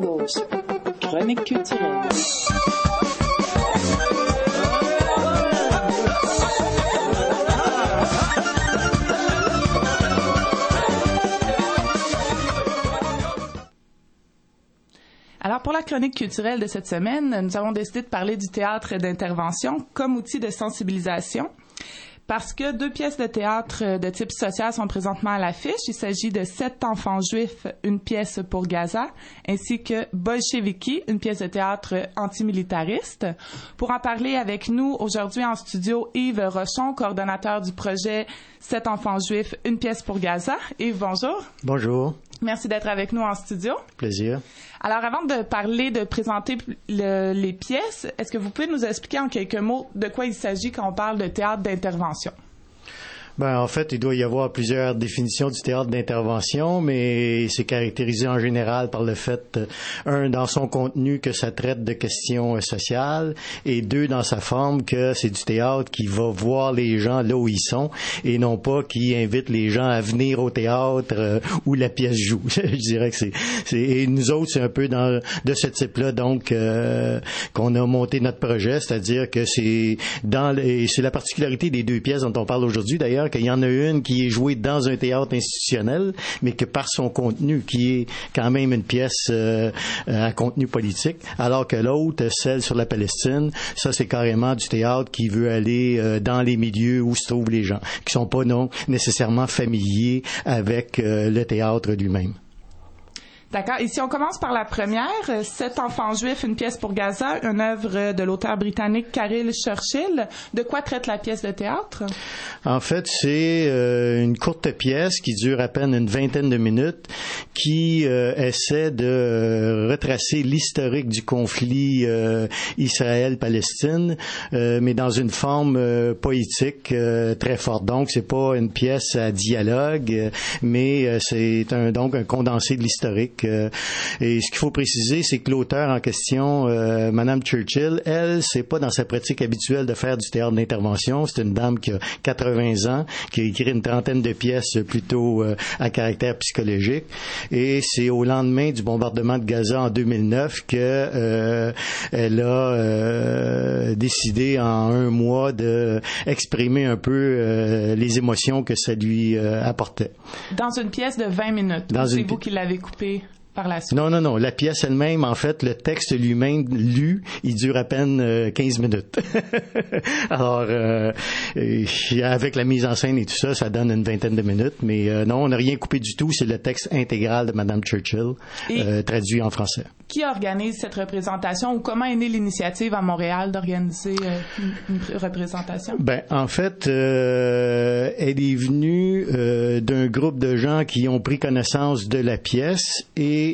gauche. Chronique culturelle. Alors, pour la chronique culturelle de cette semaine, nous avons décidé de parler du théâtre d'intervention comme outil de sensibilisation. Parce que 2 pièces de théâtre de type social sont présentement à l'affiche. Il s'agit de 7 enfants juifs, une pièce pour Gaza, ainsi que Bolcheviki, une pièce de théâtre antimilitariste. Pour en parler avec nous aujourd'hui en studio, Yves Rochon, coordonnateur du projet 7 enfants juifs, une pièce pour Gaza. Yves, bonjour. Bonjour. Merci d'être avec nous en studio. Plaisir. Alors, avant de présenter les pièces, est-ce que vous pouvez nous expliquer en quelques mots de quoi il s'agit quand on parle de théâtre d'intervention? En fait, il doit y avoir plusieurs définitions du théâtre d'intervention, mais c'est caractérisé en général par le fait, dans son contenu, que ça traite de questions sociales, et 2, dans sa forme, que c'est du théâtre qui va voir les gens là où ils sont, et non pas qui invite les gens à venir au théâtre où la pièce joue. Je dirais que et nous autres, c'est un peu de ce type-là, donc, qu'on a monté notre projet, c'est-à-dire que c'est la particularité des 2 pièces dont on parle aujourd'hui, d'ailleurs, qu'il y en a une qui est jouée dans un théâtre institutionnel, mais que par son contenu, qui est quand même une pièce à contenu politique, alors que l'autre, celle sur la Palestine, ça c'est carrément du théâtre qui veut aller dans les milieux où se trouvent les gens, qui sont pas nécessairement familiers avec le théâtre lui-même. D'accord. Et si on commence par la première, 7 enfants juifs, une pièce pour Gaza, une œuvre de l'auteur britannique Caryl Churchill. De quoi traite la pièce de théâtre? En fait, c'est une courte pièce qui dure à peine une vingtaine de minutes, qui essaie de retracer l'historique du conflit Israël-Palestine, mais dans une forme poétique très forte. Donc, c'est pas une pièce à dialogue, mais c'est donc un condensé de l'historique. Et ce qu'il faut préciser, c'est que l'auteur en question, Madame Churchill, elle, c'est pas dans sa pratique habituelle de faire du théâtre d'intervention. C'est une dame qui a 80 ans, qui a écrit une trentaine de pièces plutôt à caractère psychologique. Et c'est au lendemain du bombardement de Gaza en 2009 que elle a décidé en un mois de exprimer un peu les émotions que ça lui apportait. Dans une pièce de 20 minutes. C'est vous qui l'avez coupée par la suite? Non. La pièce elle-même, en fait, le texte lui-même lu, il dure à peine 15 minutes. Alors, avec la mise en scène et tout ça, ça donne une vingtaine de minutes. Mais non, on n'a rien coupé du tout. C'est le texte intégral de Madame Churchill, traduit en français. Qui organise cette représentation ou comment est née l'initiative à Montréal d'organiser une représentation? En fait, elle est venue d'un groupe de gens qui ont pris connaissance de la pièce et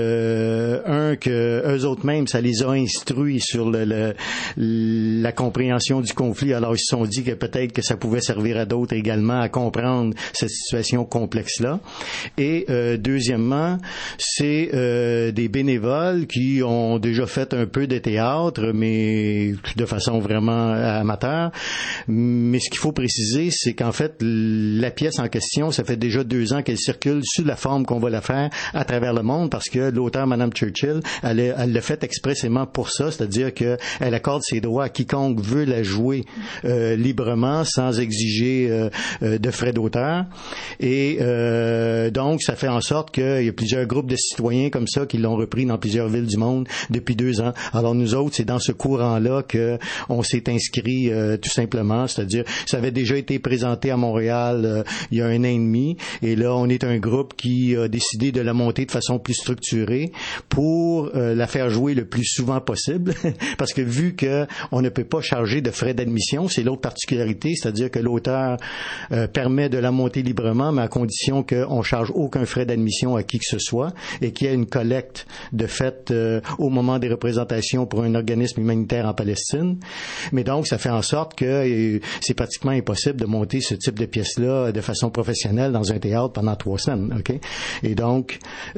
que eux autres mêmes, ça les a instruits sur la compréhension du conflit. Alors, ils se sont dit que peut-être que ça pouvait servir à d'autres également à comprendre cette situation complexe-là. Et deuxièmement, c'est des bénévoles qui ont déjà fait un peu de théâtre, mais de façon vraiment amateur. Mais ce qu'il faut préciser, c'est qu'en fait, la pièce en question, ça fait déjà 2 ans qu'elle circule sous la forme qu'on va la faire à travers le monde, parce que l'auteur, Madame Churchill, elle l'a fait expressément pour ça, c'est-à-dire qu'elle accorde ses droits à quiconque veut la jouer librement, sans exiger de frais d'auteur. Et donc, ça fait en sorte qu'il y a plusieurs groupes de citoyens comme ça qui l'ont repris dans plusieurs villes du monde depuis 2 ans. Alors, nous autres, c'est dans ce courant-là qu'on s'est inscrit tout simplement, c'est-à-dire, ça avait déjà été présenté à Montréal il y a 1 an et demi, et là, on est un groupe qui a décidé de la monter de façon plus structurée pour la faire jouer le plus souvent possible, parce que vu que on ne peut pas charger de frais d'admission, c'est l'autre particularité, c'est-à-dire que l'auteur permet de la monter librement, mais à condition qu'on charge aucun frais d'admission à qui que ce soit, et qu'il y ait une collecte de fait au moment des représentations pour un organisme humanitaire en Palestine. Mais donc, ça fait en sorte que c'est pratiquement impossible de monter ce type de pièce-là de façon professionnelle dans un théâtre pendant 3 semaines, ok? Et donc,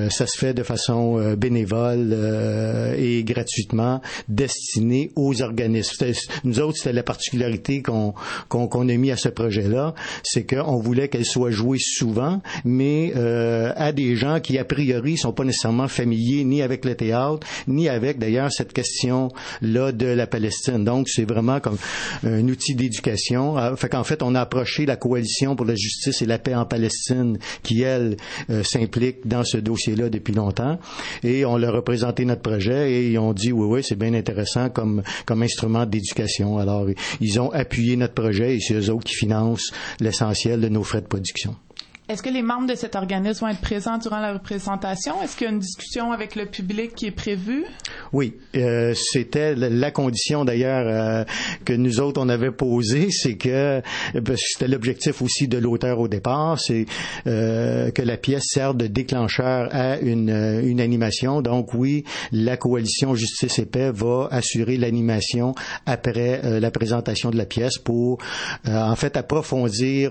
Ça se fait de façon bénévole et gratuitement, destinée aux organismes. Nous autres, c'était la particularité qu'on a mis à ce projet-là, c'est qu'on voulait qu'elle soit jouée souvent, mais à des gens qui, a priori, sont pas nécessairement familiers ni avec le théâtre, ni avec, d'ailleurs, cette question-là de la Palestine. Donc, c'est vraiment comme un outil d'éducation. Fait qu'en fait, on a approché la Coalition pour la justice et la paix en Palestine, qui, elle, s'implique dans ce dossier-là depuis longtemps, et on leur a présenté notre projet, et ils ont dit, oui, c'est bien intéressant comme instrument d'éducation. Alors, ils ont appuyé notre projet, et c'est eux autres qui financent l'essentiel de nos frais de production. Est-ce que les membres de cet organisme vont être présents durant la représentation? Est-ce qu'il y a une discussion avec le public qui est prévue? Oui, c'était la condition d'ailleurs que nous autres on avait posée, c'est que c'était l'objectif aussi de l'auteur au départ, c'est que la pièce serve de déclencheur à une animation. Donc oui, la Coalition Justice et Paix va assurer l'animation après la présentation de la pièce pour en fait approfondir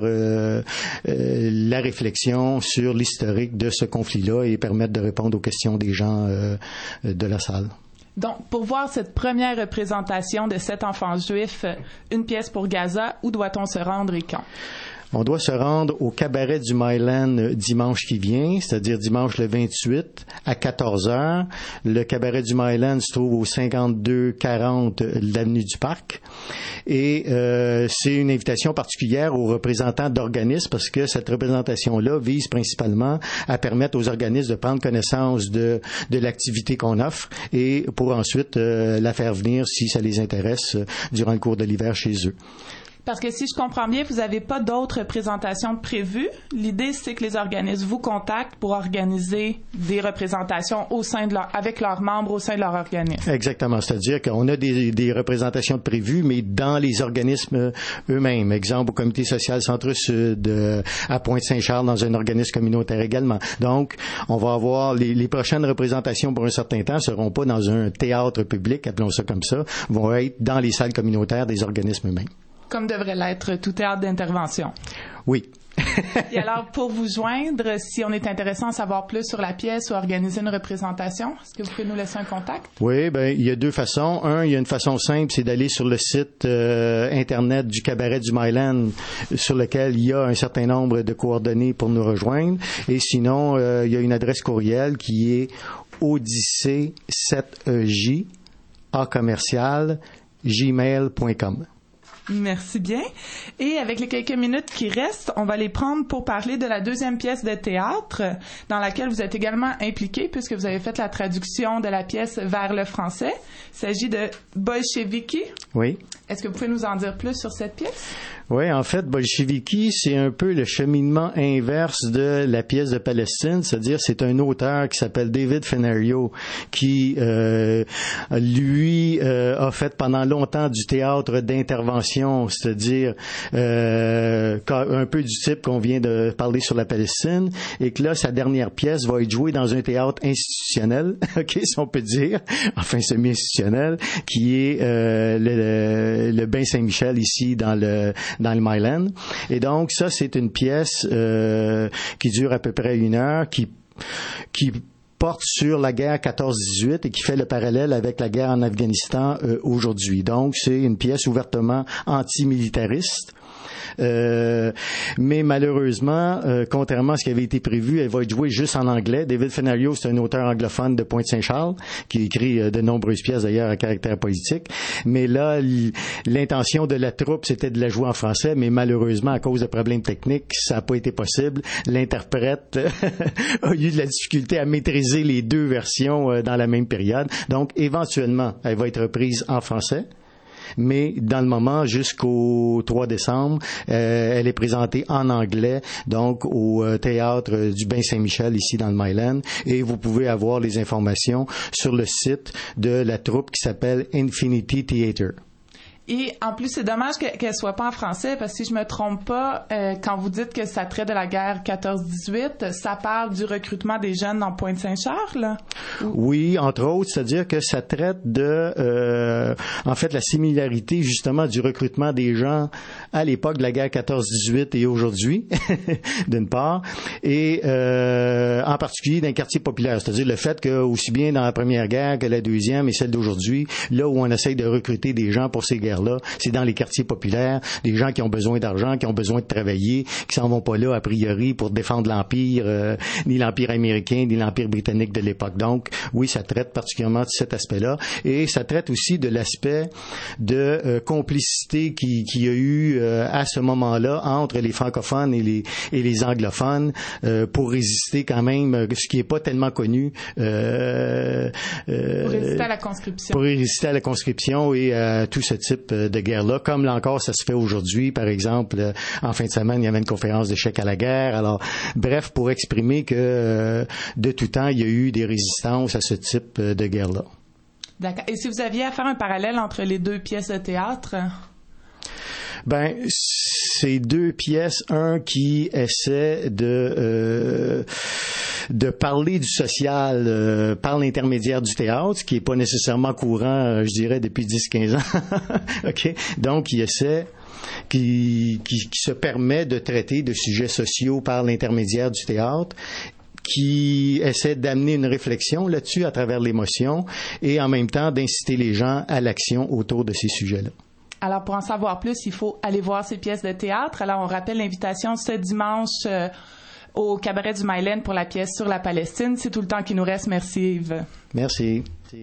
la réflexion sur l'historique de ce conflit-là et permettre de répondre aux questions des gens de la salle. Donc, pour voir cette première représentation de 7 enfants juifs, une pièce pour Gaza, où doit-on se rendre et quand? On doit se rendre au Cabaret du Myland dimanche qui vient, c'est-à-dire dimanche le 28 à 14h. Le Cabaret du Myland se trouve au 5240 de l'avenue du Parc. Et c'est une invitation particulière aux représentants d'organismes parce que cette représentation-là vise principalement à permettre aux organismes de prendre connaissance de l'activité qu'on offre et pour ensuite la faire venir si ça les intéresse durant le cours de l'hiver chez eux. Parce que si je comprends bien, vous n'avez pas d'autres présentations prévues. L'idée, c'est que les organismes vous contactent pour organiser des représentations avec leurs membres au sein de leur organisme. Exactement. C'est-à-dire qu'on a des représentations prévues, mais dans les organismes eux-mêmes. Exemple, au Comité social Centre-Sud, à Pointe-Saint-Charles, dans un organisme communautaire également. Donc, on va avoir les prochaines représentations pour un certain temps seront pas dans un théâtre public, appelons ça comme ça, vont être dans les salles communautaires des organismes eux-mêmes. Comme devrait l'être tout théâtre d'intervention. Oui. Et alors, pour vous joindre, si on est intéressé à en savoir plus sur la pièce ou organiser une représentation, est-ce que vous pouvez nous laisser un contact? Oui, il y a deux façons. Il y a une façon simple, c'est d'aller sur le site Internet du Cabaret du Myland, sur lequel il y a un certain nombre de coordonnées pour nous rejoindre. Et sinon, il y a une adresse courriel qui est odyssée7ej@gmail.com. Merci bien. Et avec les quelques minutes qui restent, on va les prendre pour parler de la deuxième pièce de théâtre dans laquelle vous êtes également impliqué puisque vous avez fait la traduction de la pièce vers le français. Il s'agit de Bolcheviki. Oui. Est-ce que vous pouvez nous en dire plus sur cette pièce? Oui, en fait, Bolcheviki, c'est un peu le cheminement inverse de la pièce de Palestine, c'est-à-dire c'est un auteur qui s'appelle David Fenario qui, lui, a fait pendant longtemps du théâtre d'intervention, c'est-à-dire un peu du type qu'on vient de parler sur la Palestine, et que là, sa dernière pièce va être jouée dans un théâtre institutionnel, ok, si on peut dire, enfin semi-institutionnel, qui est le Bain Saint-Michel ici dans le Myland. Et donc, ça, c'est une pièce qui dure à peu près 1 heure, qui porte sur la guerre 14-18 et qui fait le parallèle avec la guerre en Afghanistan aujourd'hui. Donc, c'est une pièce ouvertement antimilitariste. Mais malheureusement, contrairement à ce qui avait été prévu, elle va être jouée juste en anglais. David Fenario, c'est un auteur anglophone de Pointe-Saint-Charles qui écrit de nombreuses pièces d'ailleurs à caractère politique. Mais là, l'intention de la troupe, c'était de la jouer en français, mais malheureusement, à cause de problèmes techniques, ça n'a pas été possible. L'interprète a eu de la difficulté à maîtriser les deux versions dans la même période. Donc, éventuellement, elle va être reprise en français. Mais dans le moment, jusqu'au 3 décembre, elle est présentée en anglais, donc au théâtre du Bain Saint-Michel, ici dans le Myland, et vous pouvez avoir les informations sur le site de la troupe qui s'appelle Infinity Theatre. Et en plus, c'est dommage qu'elle soit pas en français, parce que si je me trompe pas, quand vous dites que ça traite de la guerre 14-18, ça parle du recrutement des jeunes dans Pointe-Saint-Charles? Oui, entre autres, c'est-à-dire que ça traite de, en fait, la similarité justement du recrutement des gens à l'époque de la guerre 14-18 et aujourd'hui, d'une part, et en particulier dans les quartiers populaires, c'est-à-dire le fait que aussi bien dans la première guerre que la deuxième et celle d'aujourd'hui, là où on essaye de recruter des gens pour ces guerres là, c'est dans les quartiers populaires, des gens qui ont besoin d'argent, qui ont besoin de travailler, qui s'en vont pas là a priori pour défendre l'Empire, ni l'Empire américain, ni l'Empire britannique de l'époque. Donc, oui, ça traite particulièrement de cet aspect-là. Et ça traite aussi de l'aspect de complicité qu'il y a eu à ce moment-là entre les francophones et les anglophones pour résister quand même, ce qui est pas tellement connu. Pour résister à la conscription. Pour résister à la conscription et à tout ce type de guerre-là, comme là encore ça se fait aujourd'hui. Par exemple, en fin de semaine, il y avait une conférence d'échec à la guerre. Alors, bref, pour exprimer que de tout temps, il y a eu des résistances à ce type de guerre-là. D'accord. Et si vous aviez à faire un parallèle entre les deux pièces de théâtre? Ben, c'est deux pièces, un qui essaie de parler du social par l'intermédiaire du théâtre, ce qui est pas nécessairement courant, je dirais, depuis 10-15 ans. OK? Donc, il essaie qui se permet de traiter de sujets sociaux par l'intermédiaire du théâtre, qui essaie d'amener une réflexion là-dessus à travers l'émotion et en même temps d'inciter les gens à l'action autour de ces sujets-là. Alors, pour en savoir plus, il faut aller voir ces pièces de théâtre. Alors, on rappelle l'invitation ce dimanche au Cabaret du Mylène pour la pièce sur la Palestine. C'est tout le temps qui nous reste. Merci, Yves. Merci.